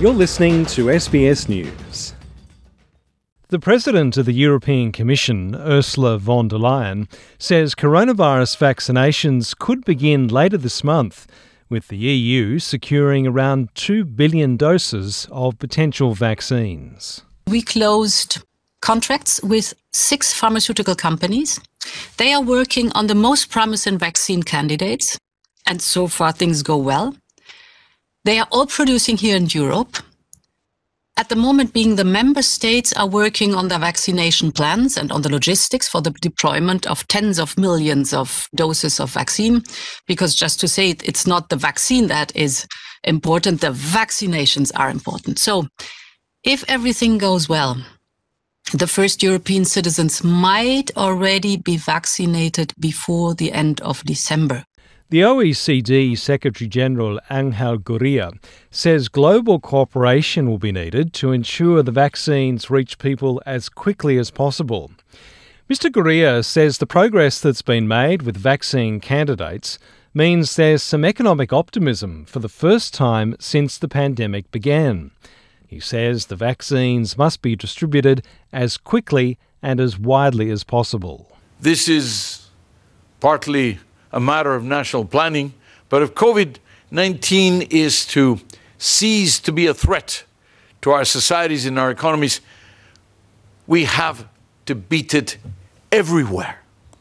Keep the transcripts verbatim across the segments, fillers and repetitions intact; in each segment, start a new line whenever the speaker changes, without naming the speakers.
You're listening to S B S News. The President of the European Commission, Ursula von der Leyen, says coronavirus vaccinations could begin later this month, with the E U securing around two billion doses of potential vaccines.
We closed contracts with six pharmaceutical companies. They are working on the most promising vaccine candidates, and so far things go well. They are all producing here in Europe. At the moment being, the member states are working on their vaccination plans and on the logistics for the deployment of tens of millions of doses of vaccine, because just to say it, it's not the vaccine that is important, the vaccinations are important. So if everything goes well, the first European citizens might already be vaccinated before the end of December.
The O E C D Secretary-General Angel Gurria says global cooperation will be needed to ensure the vaccines reach people as quickly as possible. Mister Gurria says the progress that's been made with vaccine candidates means there's some economic optimism for the first time since the pandemic began. He says the vaccines must be distributed as quickly and as widely as possible.
This is partly a matter of national planning, but if COVID nineteen is to cease to be a threat to our societies and our economies, we have to beat it everywhere.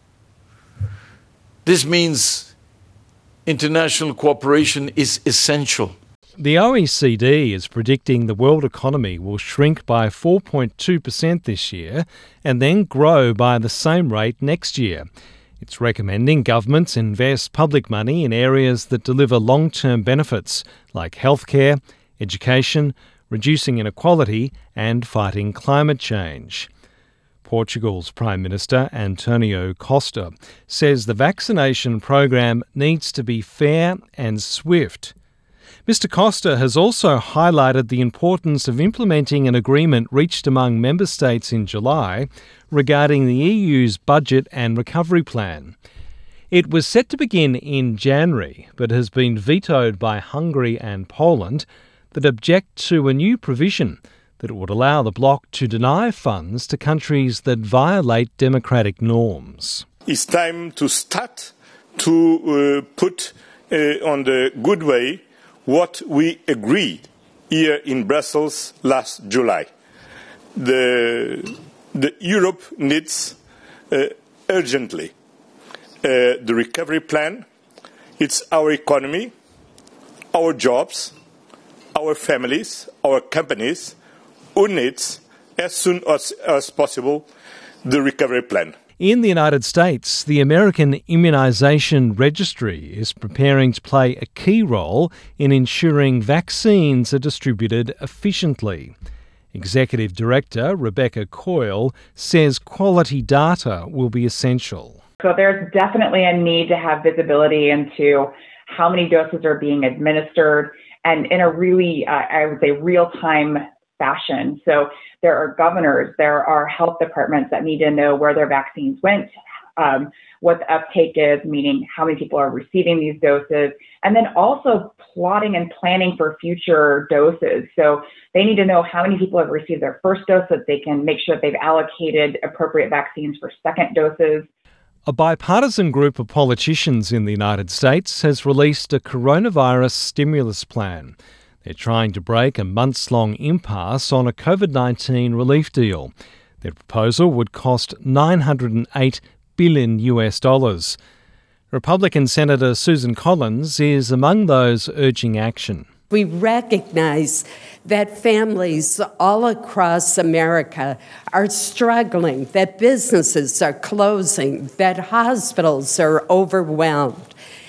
This means international cooperation is essential.
The O E C D is predicting the world economy will shrink by four point two percent this year and then grow by the same rate next year. It's recommending governments invest public money in areas that deliver long-term benefits like healthcare, education, reducing inequality and fighting climate change. Portugal's Prime Minister António Costa says the vaccination program needs to be fair and swift. Mister Costa has also highlighted the importance of implementing an agreement reached among member states in July regarding the E U's budget and recovery plan. It was set to begin in January, but has been vetoed by Hungary and Poland that object to a new provision that would allow the bloc to deny funds to countries that violate democratic norms.
It's time to start to uh, put uh, on the good way what we agreed here in Brussels last July. The, the Europe needs uh, urgently uh, the recovery plan. It's our economy, our jobs, our families, our companies who needs as soon as, as possible the recovery plan.
In the United States, the American Immunization Registry is preparing to play a key role in ensuring vaccines are distributed efficiently. Executive Director Rebecca Coyle says quality data will be essential.
So there's definitely a need to have visibility into how many doses are being administered and in a really, uh, I would say, real-time fashion. So there are governors, there are health departments that need to know where their vaccines went, um, what the uptake is, meaning how many people are receiving these doses, and then also plotting and planning for future doses. So they need to know how many people have received their first dose so that they can make sure that they've allocated appropriate vaccines for second doses.
A bipartisan group of politicians in the United States has released a coronavirus stimulus plan. They're trying to break a months-long impasse on a COVID nineteen relief deal. Their proposal would cost nine hundred eight billion US dollars. Republican Senator Susan Collins is among those urging action.
We recognize that families all across America are struggling, that businesses are closing, that hospitals are overwhelmed.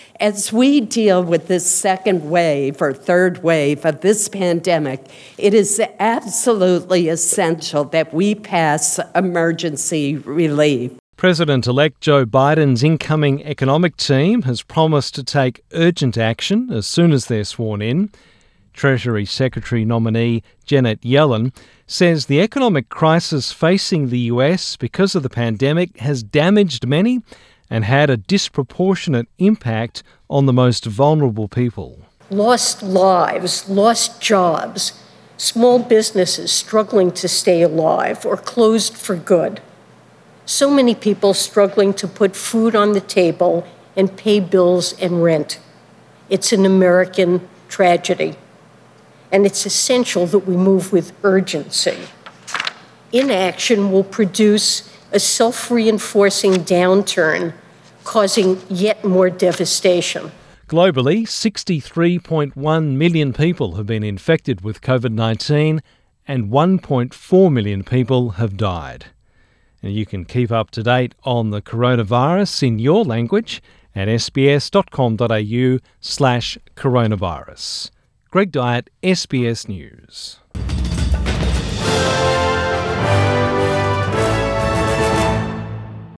As we deal with this second wave or third wave of this pandemic, it is absolutely essential that we pass emergency relief.
President-elect Joe Biden's incoming economic team has promised to take urgent action as soon as they're sworn in. Treasury Secretary nominee Janet Yellen says the economic crisis facing the U S because of the pandemic has damaged many and had a disproportionate impact on the most vulnerable people.
Lost lives, lost jobs, small businesses struggling to stay alive or closed for good. So many people struggling to put food on the table and pay bills and rent. It's an American tragedy, and it's essential that we move with urgency. Inaction will produce a self-reinforcing downturn, causing yet more devastation.
Globally, sixty-three point one million people have been infected with covid nineteen and one point four million people have died. And you can keep up to date on the coronavirus in your language at sbs.com.au slash coronavirus. Greg Dyett, S B S News.